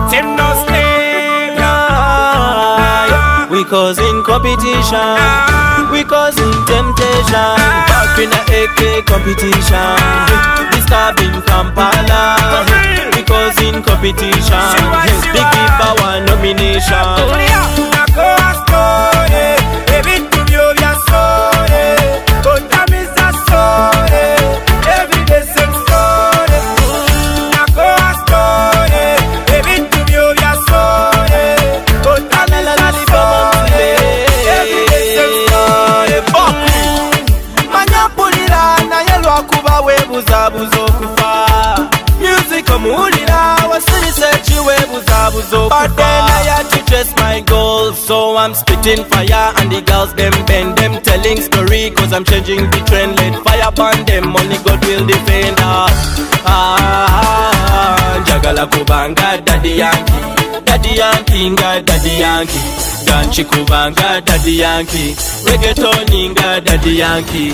Them no slave. We causing competition. We causing temptation. Back in the AK competition. Disturbing Kampala. We causing competition. Big power nomination. But then I had to dress my goals, so I'm spitting fire and the girls them bend them telling story, cause I'm changing the trend. Let fire upon them, only God will defend us. Jagala kubanga daddy Yankee, daddy Yankee, daddy Yankee. Ganchi kubanga daddy Yankee, reggaetoninga daddy Yankee.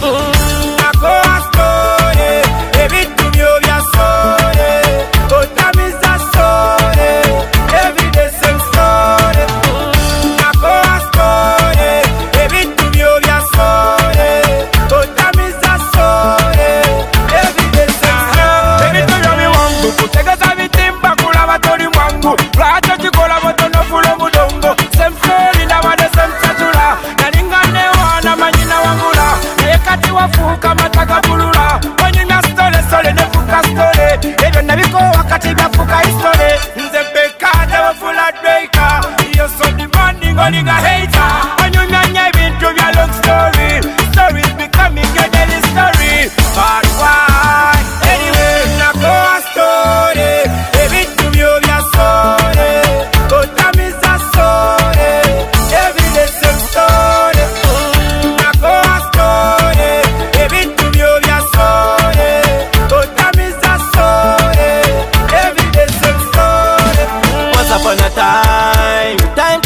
Nigga hater, and you know been through your long story. Stories becoming your daily story. But why? Anyway, na go a story. Every to me of your story. Go tell me a story. Every day same story. Na go a story. Every to me of your story. Go tell me a story. Every day same story. Once upon a time.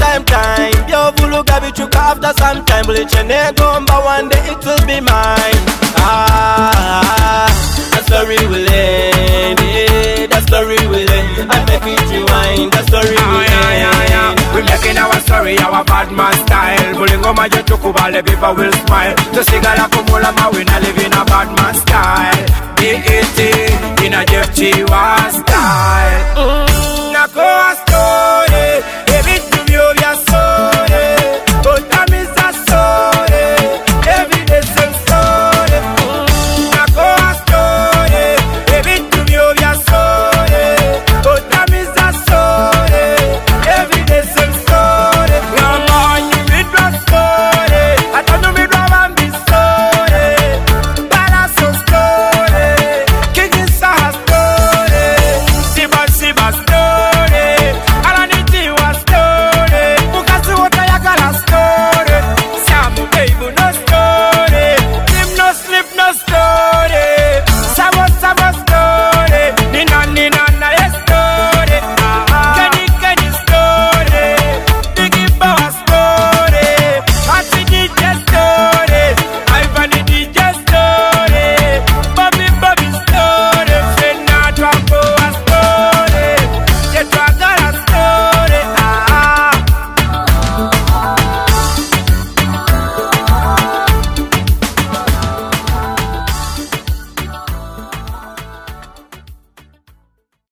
After some time, bleach and go, but one day it will be mine. The story will end, the story will end. I make it rewind, the story will end. We making our story, our bad man style. Bulingo maje tukubale, people will smile. To sigala kumula ma, we na live in a bad man style. B.E.T. in a Jeff Chiwa style.